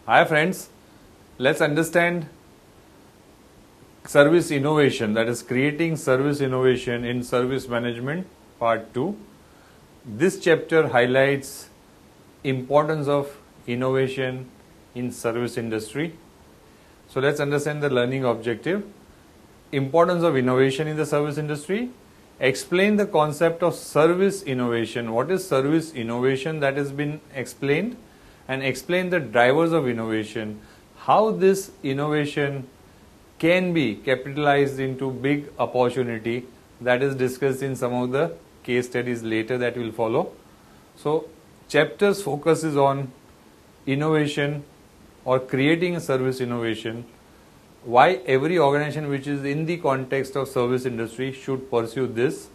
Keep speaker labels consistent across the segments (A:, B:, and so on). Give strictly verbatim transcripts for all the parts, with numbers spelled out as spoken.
A: Hi friends, let's understand service innovation, that is creating service innovation in service management part two. This chapter highlights importance of innovation in service industry. So let's understand the learning objective. Importance of innovation in the service industry. Explain the concept of service innovation. What is service innovation? That has been explained. And explain the drivers of innovation. How this innovation can be capitalized into big opportunity, that is discussed in some of the case studies later that will follow. So chapters focuses on innovation or creating a service innovation, why every organization which is in the context of service industry should pursue this.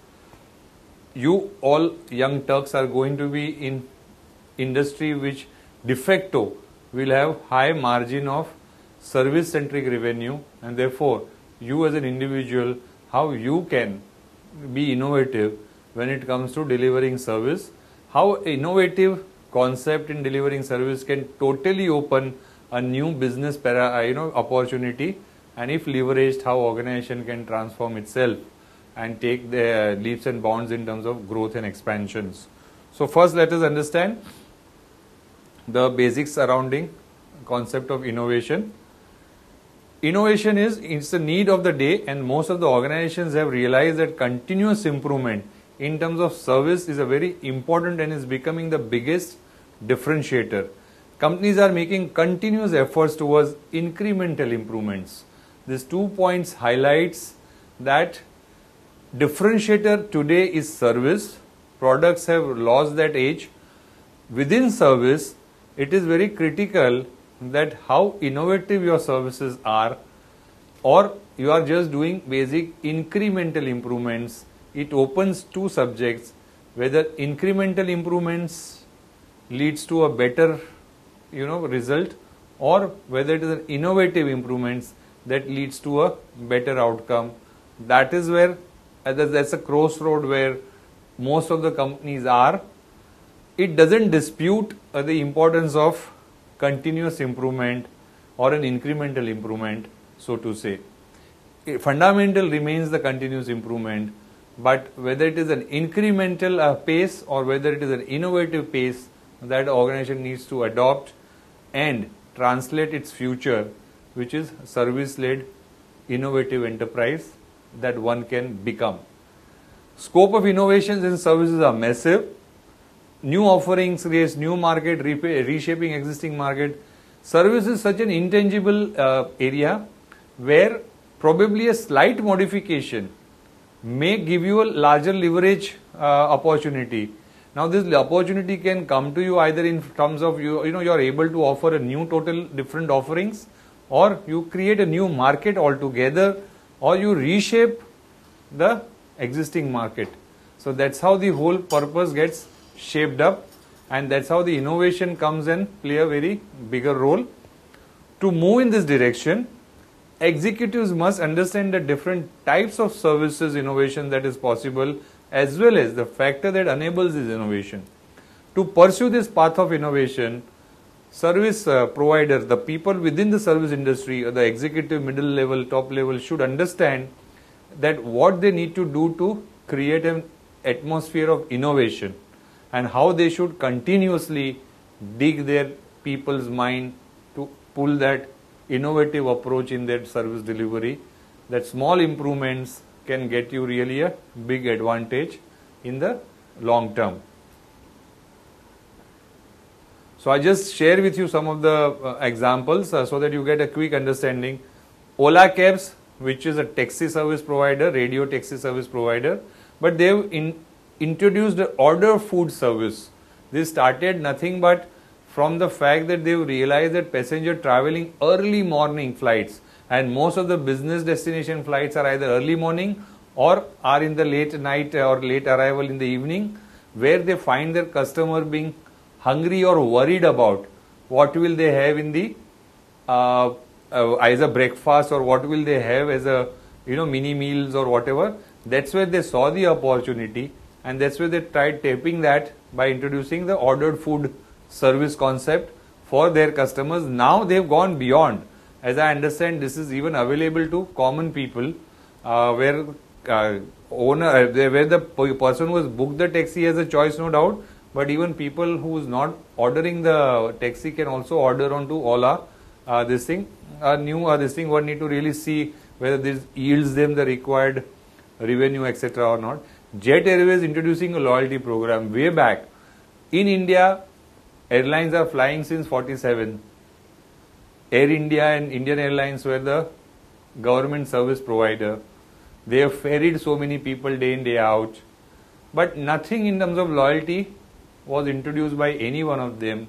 A: You all young Turks are going to be in industry which de facto will have high margin of service centric revenue, and therefore you as an individual, how you can be innovative when it comes to delivering service, how innovative concept in delivering service can totally open a new business para, you know, opportunity, and if leveraged, how organization can transform itself and take the leaps and bounds in terms of growth and expansions. So first let us understand the basics surrounding concept of innovation. Innovation is it's the need of the day, and most of the organizations have realized that continuous improvement in terms of service is a very important and is becoming the biggest differentiator. Companies are making continuous efforts towards incremental improvements. These two points highlights that differentiator today is service. Products have lost that edge. Within service, it is very critical that how innovative your services are, or you are just doing basic incremental improvements. It opens two subjects, whether incremental improvements leads to a better you know result, or whether it is an innovative improvements that leads to a better outcome. That is where that's a crossroad where most of the companies are. It doesn't dispute uh, the importance of continuous improvement or an incremental improvement, so to say. Fundamental remains the continuous improvement, but whether it is an incremental uh, pace or whether it is an innovative pace, that organization needs to adopt and translate its future, which is service-led innovative enterprise that one can become. Scope of innovations in services are massive. New offerings creates new market, reshaping existing market. Service is such an intangible uh, area where probably a slight modification may give you a larger leverage uh, opportunity. Now this opportunity can come to you either in terms of you, you know, you are able to offer a new total different offerings, or you create a new market altogether, or you reshape the existing market. So that's how the whole purpose gets shaped up, and that's how the innovation comes and play a very bigger role. To move in this direction, executives must understand the different types of services innovation that is possible, as well as the factor that enables this innovation. To pursue this path of innovation, service uh, providers, the people within the service industry, or the executive, middle level, top level, should understand that what they need to do to create an atmosphere of innovation, and how they should continuously dig their people's mind to pull that innovative approach in their service delivery, that small improvements can get you really a big advantage in the long term. So I just share with you some of the uh, examples uh, so that you get a quick understanding. Ola Cabs, which is a taxi service provider, radio taxi service provider, but they've in introduced the order food service. This started nothing but from the fact that they've realized that passenger traveling early morning flights, and most of the business destination flights are either early morning or are in the late night or late arrival in the evening, where they find their customer being hungry or worried about what will they have in the uh, uh, as a breakfast, or what will they have as a you know mini meals or whatever. That's where they saw the opportunity, and that's where they tried taping that by introducing the ordered food service concept for their customers. Now they've gone beyond. As I understand, this is even available to common people, uh, where uh, owner, where the person who has booked the taxi has a choice, no doubt, but even people who is not ordering the taxi can also order onto Ola. Uh, this thing, uh, new uh, this thing, one need to really see whether this yields them the required revenue, et cetera or not. Jet Airways introducing a loyalty program way back. In India, airlines are flying since forty-seven. Air India and Indian Airlines were the government service provider. They have ferried so many people day in, day out. But nothing in terms of loyalty was introduced by any one of them.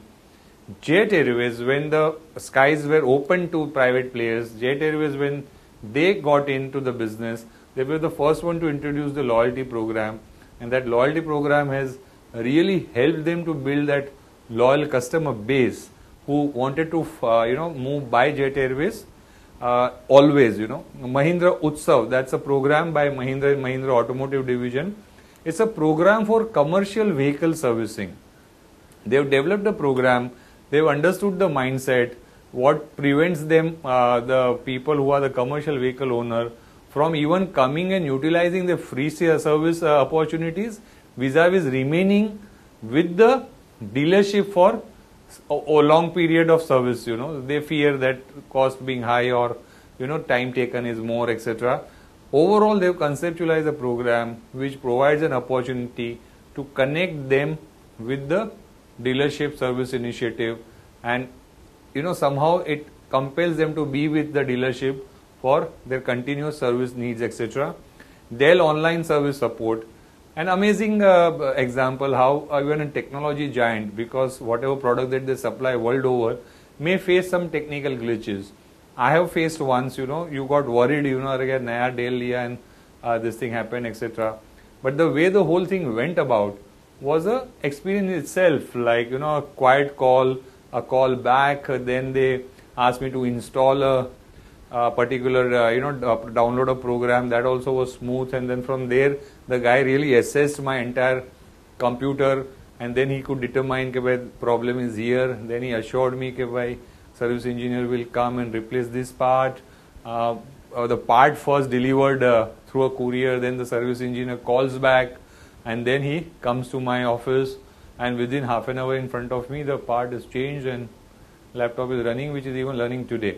A: Jet Airways, when the skies were open to private players, Jet Airways, when they got into the business, they were the first one to introduce the loyalty program. And that loyalty program has really helped them to build that loyal customer base who wanted to, uh, you know, move by Jet Airways, uh, always, you know. Mahindra Utsav, that's a program by Mahindra and Mahindra Automotive Division. It's a program for commercial vehicle servicing. They've developed a program, they've understood the mindset, what prevents them, uh, the people who are the commercial vehicle owner, from even coming and utilizing the free service uh, opportunities vis-a-vis remaining with the dealership for a, a long period of service. You know, they fear that cost being high or, you know, time taken is more, et cetera. Overall, they've conceptualized a program which provides an opportunity to connect them with the dealership service initiative, and, you know, somehow it compels them to be with the dealership for their continuous service needs, et cetera. Dell Online Service Support, an amazing uh, example how even a technology giant, because whatever product that they supply world over may face some technical glitches. I have faced once, you know, you got worried, you know, again, naya Dell liya and uh, this thing happened, et cetera. But the way the whole thing went about was a experience itself, like, you know, a quiet call, a call back, then they asked me to install a Uh, particular, uh, you know, uh, download a program. That also was smooth, and then from there the guy really assessed my entire computer, and then he could determine that the problem is here. Then he assured me that service engineer will come and replace this part. Uh, uh, the part first delivered uh, through a courier, then the service engineer calls back, and then he comes to my office, and within half an hour in front of me the part is changed and laptop is running, which is even learning today.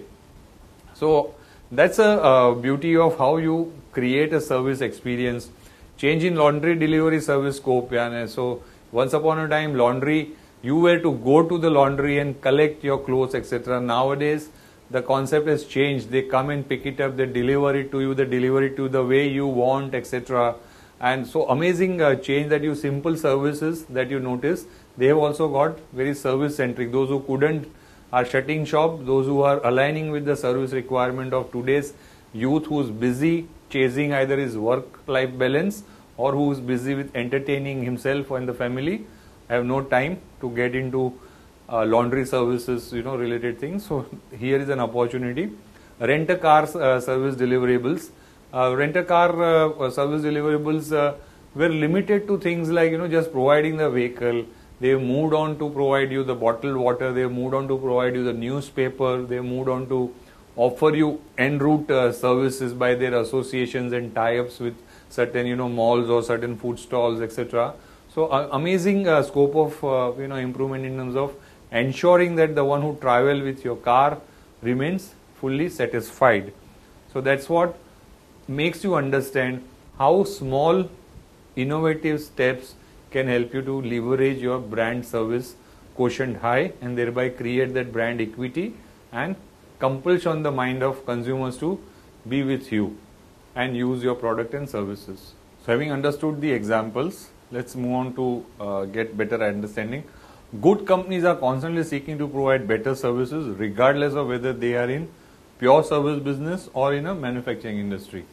A: So that's a uh, beauty of how you create a service experience. Change in laundry delivery service scope. Yeah, so once upon a time, laundry, you were to go to the laundry and collect your clothes, et cetera. Nowadays, the concept has changed. They come and pick it up, they deliver it to you, they deliver it to the way you want, et cetera. And so amazing uh, change that you simple services that you notice. They have also got very service centric. Those who couldn't are shutting shop, those who are aligning with the service requirement of today's youth who is busy chasing either his work-life balance or who is busy with entertaining himself and the family, have no time to get into uh, laundry services, you know, related things. So here is an opportunity. Rent-a-car uh, service deliverables. Uh, Rent-a-car uh, service deliverables uh, were limited to things like, you know, just providing the vehicle. They moved on to provide you the bottled water. They moved on to provide you the newspaper. They moved on to offer you en route uh, services by their associations and tie-ups with certain, you know, malls or certain food stalls, et cetera. So uh, amazing uh, scope of uh, you know, improvement in terms of ensuring that the one who travel with your car remains fully satisfied. So that's what makes you understand how small innovative steps can help you to leverage your brand service quotient high and thereby create that brand equity and compulsion on the mind of consumers to be with you and use your product and services. So having understood the examples, let's move on to uh, get better understanding. Good companies are constantly seeking to provide better services regardless of whether they are in pure service business or in a manufacturing industry.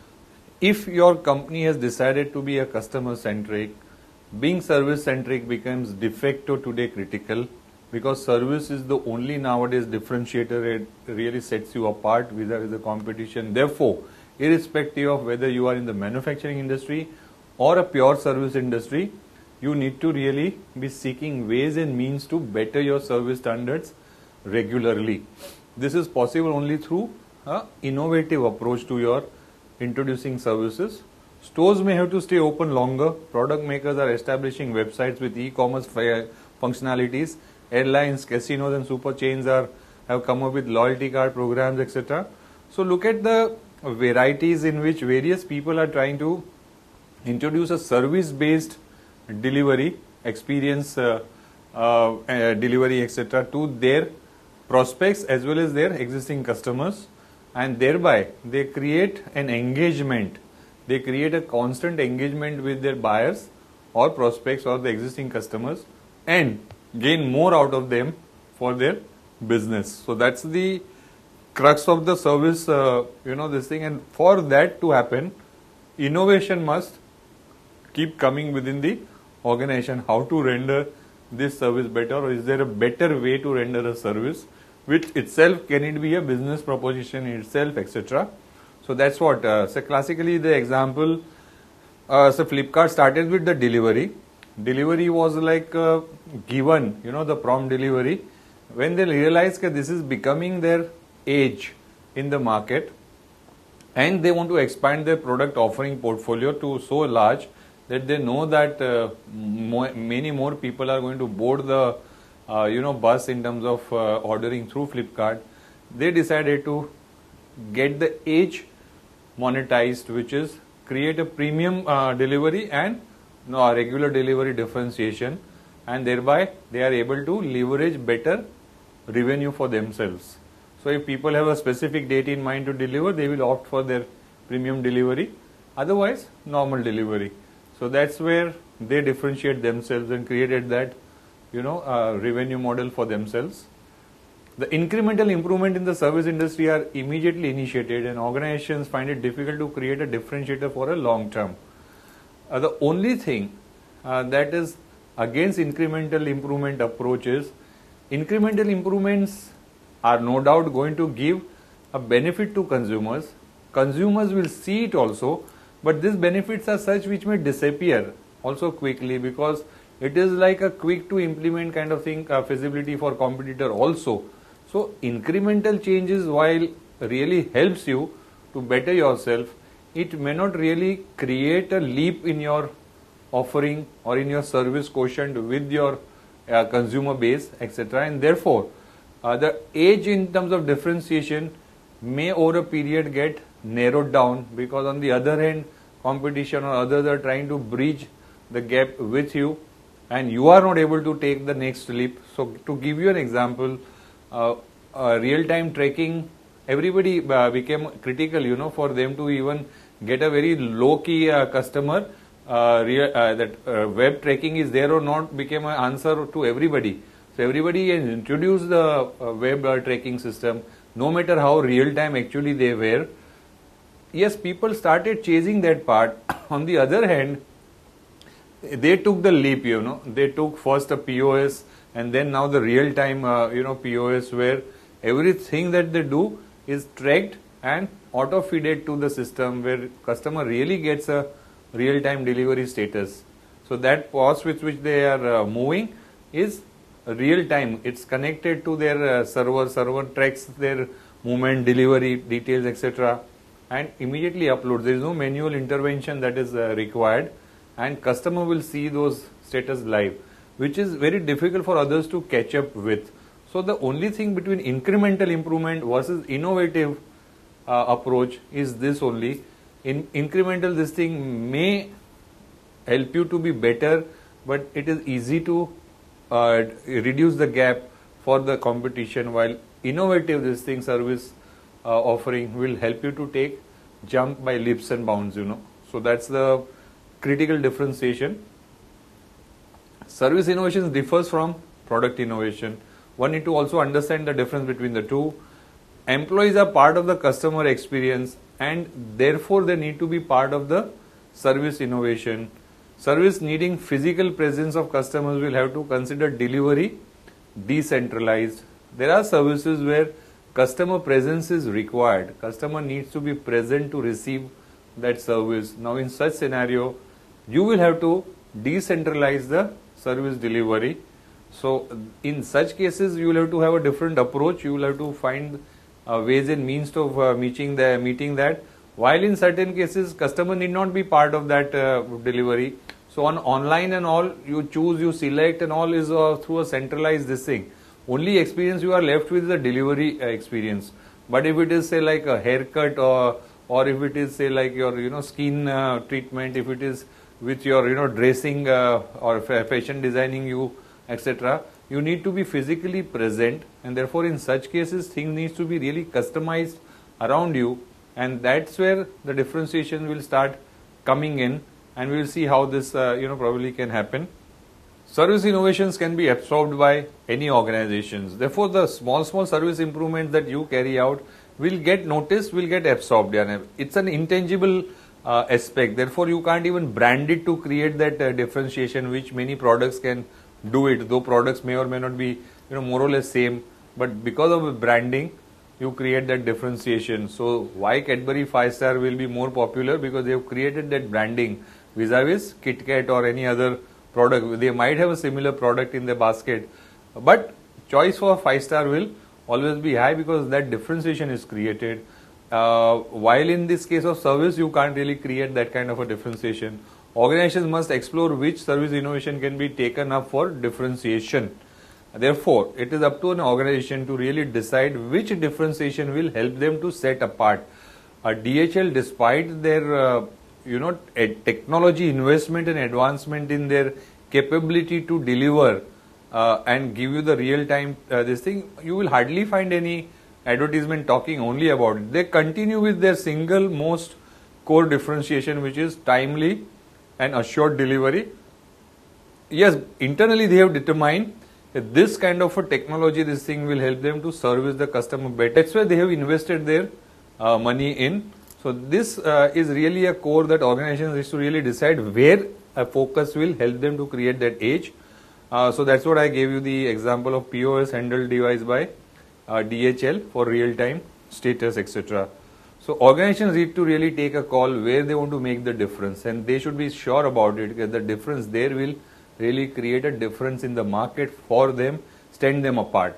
A: If your company has decided to be a customer centric, being service centric becomes de facto today critical, because service is the only nowadays differentiator. It really sets you apart vis-a-vis the competition. Therefore, irrespective of whether you are in the manufacturing industry or a pure service industry, you need to really be seeking ways and means to better your service standards regularly. This is possible only through an innovative approach to your introducing services. Stores may have to stay open longer. Product makers are establishing websites with e-commerce functionalities. Airlines, casinos and super chains are have come up with loyalty card programs, et cetera. So look at the varieties in which various people are trying to introduce a service-based delivery experience, uh, uh, uh, delivery, et cetera to their prospects as well as their existing customers, and thereby they create an engagement. They create a constant engagement with their buyers or prospects or the existing customers and gain more out of them for their business. So that's the crux of the service, uh, you know, this thing. And for that to happen, innovation must keep coming within the organization. How to render this service better, or is there a better way to render a service, which itself can it be a business proposition in itself, et cetera. So that's what. Uh, so classically, the example. Uh, so Flipkart started with the delivery. Delivery was like uh, given, you know, the prompt delivery. When they realized that this is becoming their age in the market, and they want to expand their product offering portfolio to so large that they know that uh, more, many more people are going to board the uh, you know bus in terms of uh, ordering through Flipkart, they decided to get the age monetized, which is create a premium uh, delivery and no, regular delivery differentiation, and thereby they are able to leverage better revenue for themselves. So if people have a specific date in mind to deliver, they will opt for their premium delivery, otherwise normal delivery. So that's where they differentiate themselves and created that, you know, uh, revenue model for themselves. The incremental improvement in the service industry are immediately initiated, and organizations find it difficult to create a differentiator for a long term. Uh, the only thing uh, that is against incremental improvement approach is incremental improvements are no doubt going to give a benefit to consumers. Consumers will see it also, but these benefits are such which may disappear also quickly, because it is like a quick to implement kind of thing, uh, feasibility for competitor also. So incremental changes, while really helps you to better yourself, it may not really create a leap in your offering or in your service quotient with your uh, consumer base, et cetera. And therefore, uh, the age in terms of differentiation may over a period get narrowed down, because on the other hand, competition or others are trying to bridge the gap with you, and you are not able to take the next leap. So to give you an example, uh, uh, real-time tracking, everybody uh, became critical, you know, for them to even get a very low-key uh, customer. Uh, real, uh, that uh, web tracking is there or not became an answer to everybody. So everybody has introduced the uh, web uh, tracking system, no matter how real-time actually they were. Yes, people started chasing that part. On the other hand, they took the leap, you know. They took first a P O S and then now the real-time, uh, you know, P O S, where everything that they do is tracked and auto-feeded to the system, where customer really gets a real-time delivery status. So that P O S with which they are uh, moving is real-time. It's connected to their uh, server. Server tracks their movement, delivery details, et cetera, and immediately uploads. There is no manual intervention that is uh, required, and customer will see those status live, which is very difficult for others to catch up with. So the only thing between incremental improvement versus innovative uh, approach is this only. In incremental, this thing may help you to be better, but it is easy to uh, reduce the gap for the competition, while innovative this thing service uh, offering will help you to take jump by leaps and bounds, you know. So that's the critical differentiation. Service innovation differs from product innovation. One need to also understand the difference between the two. Employees are part of the customer experience, and therefore they need to be part of the service innovation. Service needing physical presence of customers will have to consider delivery decentralized. There are services where customer presence is required. Customer needs to be present to receive that service. Now in such scenario, you will have to decentralize the service delivery. So in such cases, you will have to have a different approach. You will have to find uh, ways and means of uh, meeting the meeting that. While in certain cases, customer need not be part of that uh, delivery. So on online and all, you choose, you select, and all is uh, through a centralized this thing. Only experience you are left with is the delivery uh, experience. But if it is say like a haircut, or or if it is say like your you know skin uh, treatment, if it is with your you know dressing uh, or fashion designing you, et cetera, you need to be physically present, and therefore in such cases things needs to be really customized around you, and that's where the differentiation will start coming in, and we will see how this uh, you know probably can happen. Service innovations can be absorbed by any organizations. Therefore, the small small service improvements that you carry out will get noticed, will get absorbed. It's an intangible uh, aspect. Therefore, you can't even brand it to create that uh, differentiation, which many products can do it. Though products may or may not be you know more or less same, but because of branding, you create that differentiation. So why Cadbury five star will be more popular? Because they have created that branding vis-a-vis KitKat or any other product. They might have a similar product in the basket, but choice for five star will always be high because that differentiation is created. Uh, while in this case of service, you can't really create that kind of a differentiation. Organizations must explore which service innovation can be taken up for differentiation. Therefore, it is up to an organization to really decide which differentiation will help them to set apart. A D H L, despite their uh, you know technology investment and advancement in their capability to deliver uh, and give you the real time uh, this thing, you will hardly find any advertisement talking only about it. They continue with their single most core differentiation, which is timely and assured delivery. Yes, internally they have determined that this kind of a technology, this thing will help them to service the customer better. That's why they have invested their uh, money in. So this uh, is really a core that organizations is to really decide where a focus will help them to create that edge. Uh, so that's what I gave you the example of P O S handled device by uh, D H L for real-time status, et cetera. So organizations need to really take a call where they want to make the difference, and they should be sure about it, because the difference there will really create a difference in the market for them, stand them apart.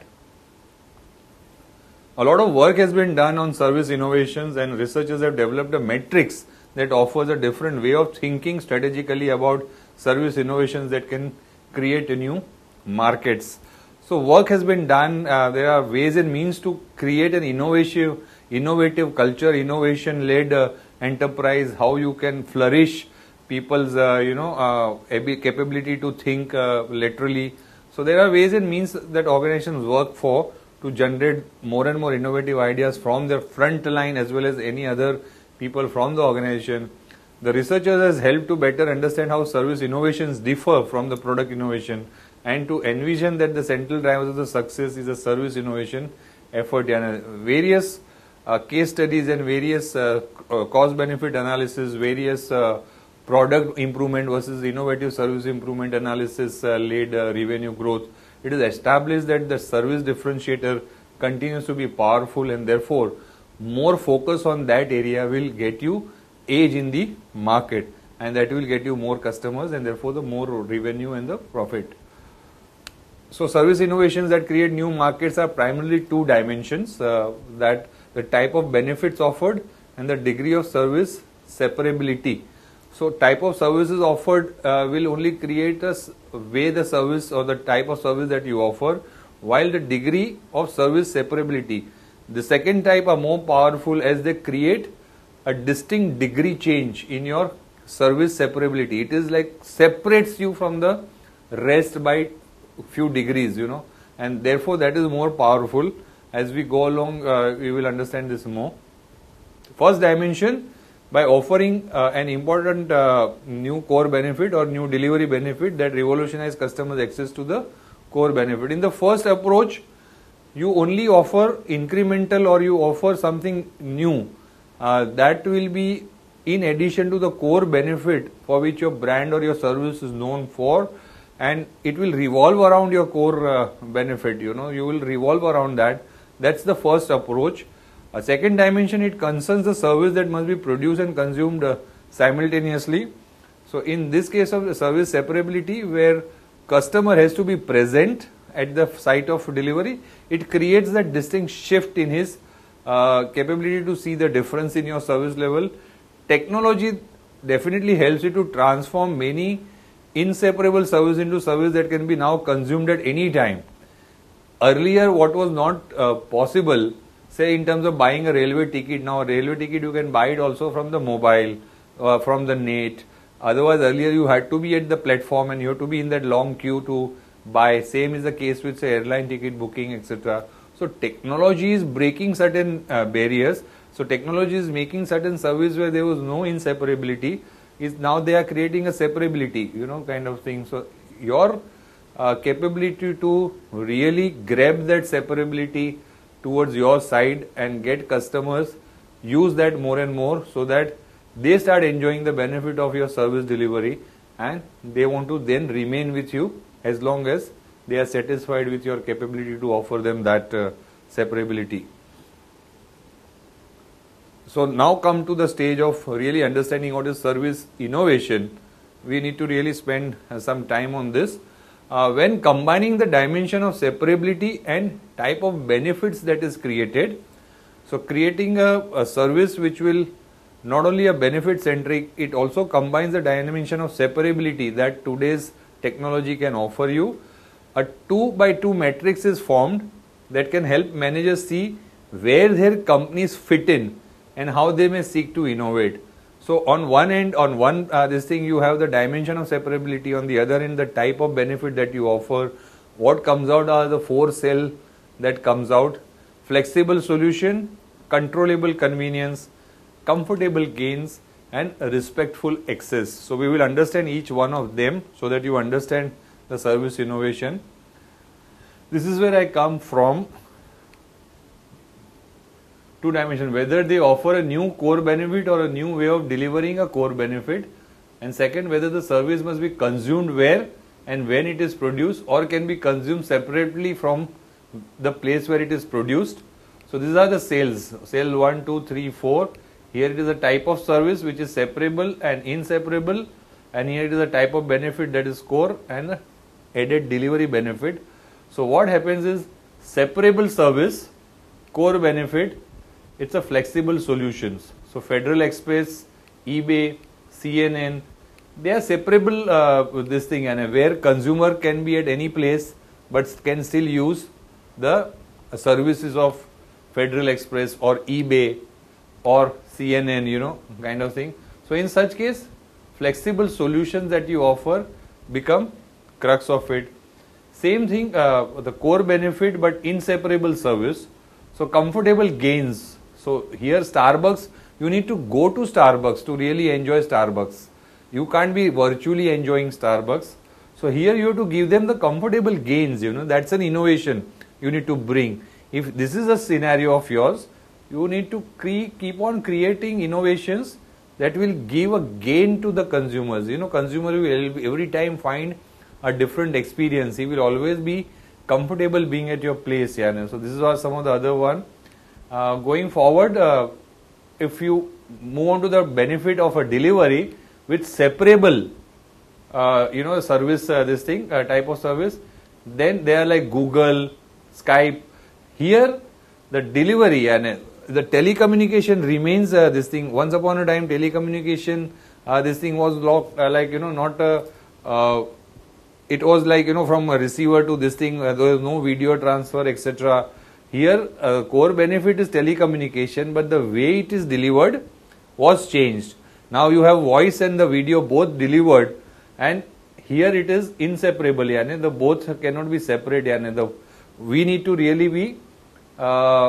A: A lot of work has been done on service innovations, and researchers have developed a matrix that offers a different way of thinking strategically about service innovations that can create new markets. So work has been done. Uh, there are ways and means to create an innovative, innovative culture, innovation-led uh, enterprise. How you can flourish people's, uh, you know, uh, capability to think uh, laterally. So there are ways and means that organizations work for to generate more and more innovative ideas from their front line as well as any other people from the organization. The researchers has helped to better understand how service innovations differ from the product innovation, and to envision that the central drivers of the success is a service innovation effort. And various uh, case studies and various uh, cost benefit analysis, various uh, product improvement versus innovative service improvement analysis uh, led uh, revenue growth. It is established that the service differentiator continues to be powerful, and therefore more focus on that area will get you edge in the market, and that will get you more customers, and therefore the more revenue and the profit. So service innovations that create new markets are primarily two dimensions, uh, that the type of benefits offered and the degree of service separability. So type of services offered uh, will only create a way the service or the type of service that you offer, while the degree of service separability, the second type, are more powerful as they create a distinct degree change in your service separability. It is like separates you from the rest by few degrees, you know, and therefore that is more powerful. As we go along, uh, we will understand this more. First dimension, by offering uh, an important uh, new core benefit or new delivery benefit that revolutionize customers' access to the core benefit. In the first approach, you only offer incremental, or you offer something new uh, that will be in addition to the core benefit for which your brand or your service is known for, and it will revolve around your core uh, benefit. You know, you will revolve around that. That's the first approach. A second dimension, it concerns the service that must be produced and consumed uh, simultaneously. So in this case of the service separability, where customer has to be present at the site of delivery, it creates that distinct shift in his uh, capability to see the difference in your service level. Technology definitely helps you to transform many inseparable service into service that can be now consumed at any time. Earlier, what was not uh, possible, say in terms of buying a railway ticket, now a railway ticket you can buy it also from the mobile, uh, from the net. Otherwise, earlier you had to be at the platform and you have to be in that long queue to buy. Same is the case with say airline ticket booking, et cetera. So technology is breaking certain uh, barriers. So technology is making certain service where there was no inseparability. Is now they are creating a separability, you know, kind of thing. So your uh, capability to really grab that separability towards your side and get customers use that more and more, so that they start enjoying the benefit of your service delivery and they want to then remain with you as long as they are satisfied with your capability to offer them that uh, separability. So now come to the stage of really understanding what is service innovation. We need to really spend uh, some time on this. Uh, when combining the dimension of separability and type of benefits that is created, so creating a, a service which will not only a benefit centric, it also combines the dimension of separability that today's technology can offer you. A two by two matrix is formed that can help managers see where their companies fit in and how they may seek to innovate. So on one end, on one uh, this thing you have the dimension of separability, on the other end the type of benefit that you offer. What comes out are the four cell that comes out: flexible solution, controllable convenience, comfortable gains and respectful access. So we will understand each one of them so that you understand the service innovation. This is where I come from. Two dimension, whether they offer a new core benefit or a new way of delivering a core benefit, and second, whether the service must be consumed where and when it is produced or can be consumed separately from the place where it is produced. So these are the sales, sale one, two, three, four. Here it is a type of service which is separable and inseparable, and here it is a type of benefit that is core and added delivery benefit. So what happens is separable service, core benefit, it's a flexible solutions. So Federal Express, eBay, C N N, they are separable uh, with this thing, and where consumer can be at any place but can still use the uh, services of Federal Express or eBay or C N N, you know, kind of thing. So in such case, flexible solutions that you offer become crux of it. Same thing, uh, the core benefit but inseparable service. So comfortable gains. So here Starbucks, you need to go to Starbucks to really enjoy Starbucks. You can't be virtually enjoying Starbucks. So here you have to give them the comfortable gains, you know, that's an innovation you need to bring. If this is a scenario of yours, you need to cre keep on creating innovations that will give a gain to the consumers. You know, consumer will every time find a different experience. He will always be comfortable being at your place. Yeah. So this is what some of the other one. Uh, going forward, uh, if you move on to the benefit of a delivery with separable, uh, you know, service, uh, this thing, uh, type of service, then they are like Google, Skype. Here, the delivery and the telecommunication remains uh, this thing. Once upon a time, telecommunication, uh, this thing was locked, uh, like, you know, not, uh, uh, it was like, you know, from a receiver to this thing, uh, there was no video transfer, et cetera. Here, uh, core benefit is telecommunication, but the way it is delivered was changed. Now you have voice and the video both delivered, and here it is inseparable. Yani, the both cannot be separate. Yani, the, we need to really be, uh,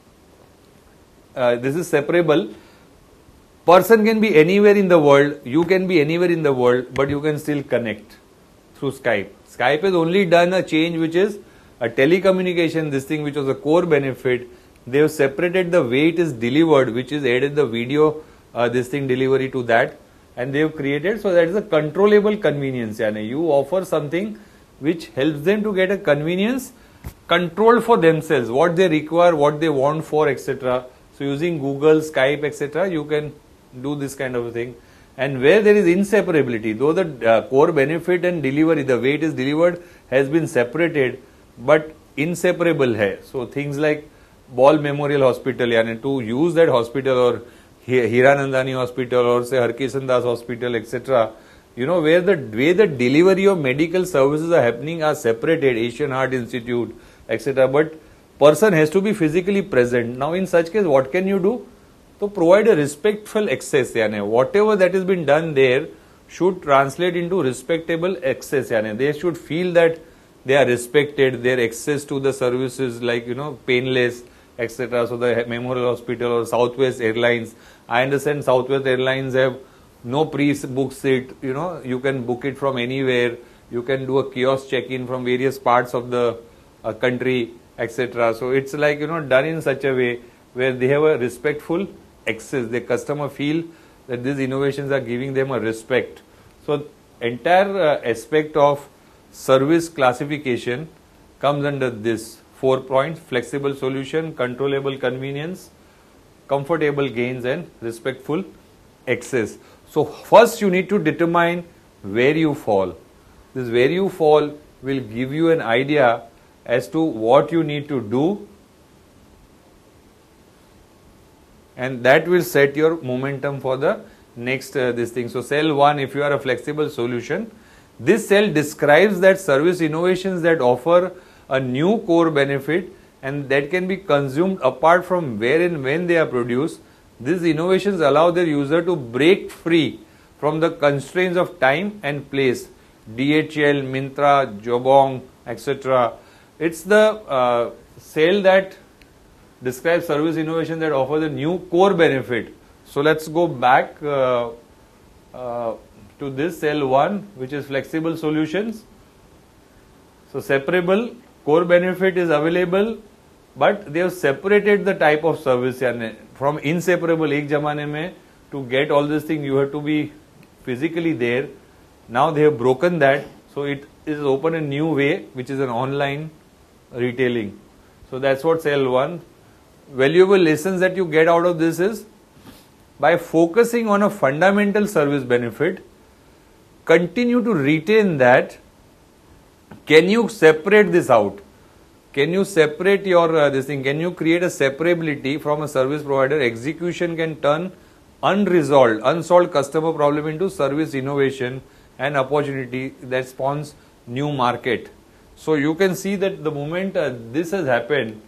A: uh, this is separable. Person can be anywhere in the world, you can be anywhere in the world, but you can still connect through Skype. Skype has only done a change which is a telecommunication, this thing which was a core benefit. They have separated the way it is delivered, which is added the video, uh, this thing delivery to that, and they have created, so that is a controllable convenience. Yani you offer something which helps them to get a convenience controlled for themselves, what they require, what they want for, et cetera. So using Google, Skype, et cetera, you can do this kind of a thing. and where there is inseparability, though the uh, core benefit and delivery, the way it is delivered has been separated, but inseparable hai. So things like Ball Memorial Hospital, yani to use that hospital, or Hiranandani Hospital, or say Harkishan Das Hospital, et cetera. You know, where the way the delivery of medical services are happening are separated, Asian Heart Institute, et cetera. But person has to be physically present. Now in such case, what can you do? To provide a respectful access, yani whatever that has been done there should translate into respectable access. Yani they should feel that they are respected, their access to the services like, you know, painless, et cetera. So the Memorial Hospital or Southwest Airlines, I understand Southwest Airlines have no pre-book seat, you know, you can book it from anywhere, you can do a kiosk check-in from various parts of the uh, country, et cetera. So it's like, you know, done in such a way where they have a respectful access. The customer feel that these innovations are giving them a respect. So entire uh, aspect of service classification comes under this four points: flexible solution, controllable convenience, comfortable gains, and respectful access. So first you need to determine where you fall. This where you fall will give you an idea as to what you need to do, and that will set your momentum for the next uh, this thing. So cell one, if you are a flexible solution, this cell describes that service innovations that offer a new core benefit and that can be consumed apart from where and when they are produced. These innovations allow their user to break free from the constraints of time and place. D H L, Myntra, Jabong, et cetera. It's the uh, cell that describes service innovation that offers a new core benefit. So let's go back uh, uh, to this cell one, which is flexible solutions. So separable core benefit is available, but they have separated the type of service. From inseparable, ek zamane mein, to get all this thing you have to be physically there. Now they have broken that, so it is open a new way, which is an online retailing. So that's what cell one. Valuable lessons that you get out of this is, by focusing on a fundamental service benefit, continue to retain that. Can you separate this out? Can you separate your uh, this thing? Can you create a separability from a service provider? Execution can turn unresolved, unsolved customer problem into service innovation and opportunity that spawns new market. So you can see that the moment uh, this has happened,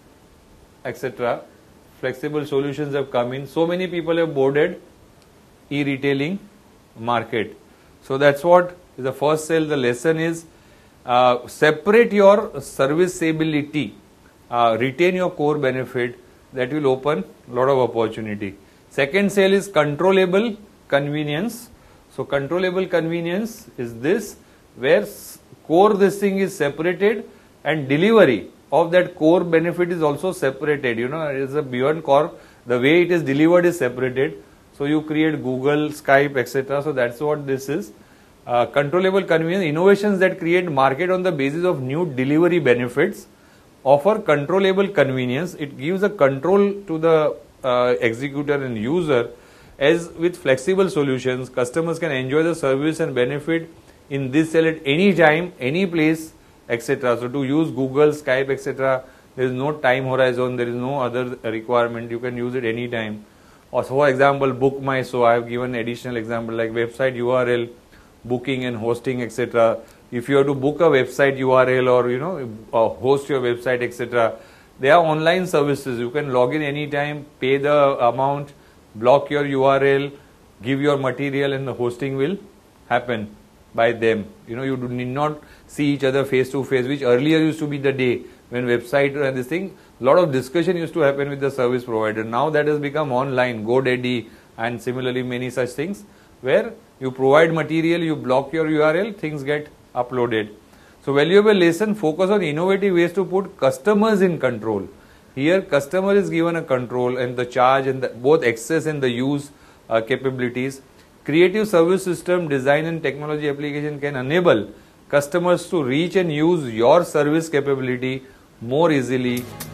A: et cetera, flexible solutions have come in. So many people have boarded e-retailing market. So that's what is the first cell. The lesson is uh, separate your serviceability, uh, retain your core benefit. That will open a lot of opportunity. Second cell is controllable convenience. So controllable convenience is this, where core this thing is separated and delivery of that core benefit is also separated. You know, it is a beyond core. The way it is delivered is separated. So you create Google, Skype, et cetera. So that's what this is. Uh, controllable convenience, innovations that create market on the basis of new delivery benefits, offer controllable convenience. It gives a control to the uh, executor and user. As with flexible solutions, customers can enjoy the service and benefit in this cell at any time, any place, et cetera. So to use Google, Skype, et cetera, there is no time horizon, there is no other requirement. You can use it anytime. Or so for example, Book My Show. I have given additional example like website U R L, booking and hosting, et cetera. If you have to book a website U R L or you know uh, host your website, et cetera, they are online services. You can log in anytime, pay the amount, block your U R L, give your material, and the hosting will happen by them. You know, you do need not see each other face to face, which earlier used to be the day when website and this thing, a lot of discussion used to happen with the service provider. Now that has become online, GoDaddy and similarly many such things, where you provide material, you block your U R L, things get uploaded. So valuable lesson, focus on innovative ways to put customers in control. Here customer is given a control and the charge and the, both access and the use uh, capabilities. Creative service system design and technology application can enable customers to reach and use your service capability more easily